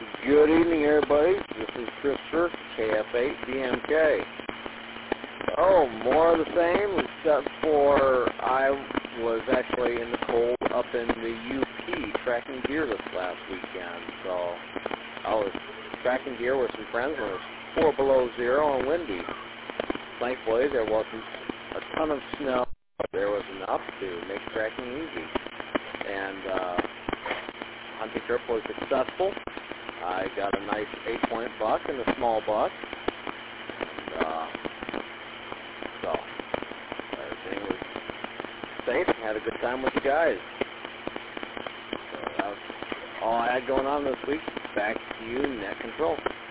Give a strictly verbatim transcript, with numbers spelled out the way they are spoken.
Good evening, everybody. This is Christopher, K F eight D M K. Oh, more of the same, except for I was actually in the cold up in the U P tracking deer this last weekend. So I was tracking deer with some friends when it was four below zero and windy. Thankfully, there wasn't a ton of snow, but there was enough to make tracking easy. And uh, hunting trip was successful. I got a nice eight-point buck and a small buck. And, uh, so everything was safe and had a good time with the guys. So that was all I had going on this week. Back to you, Net Control.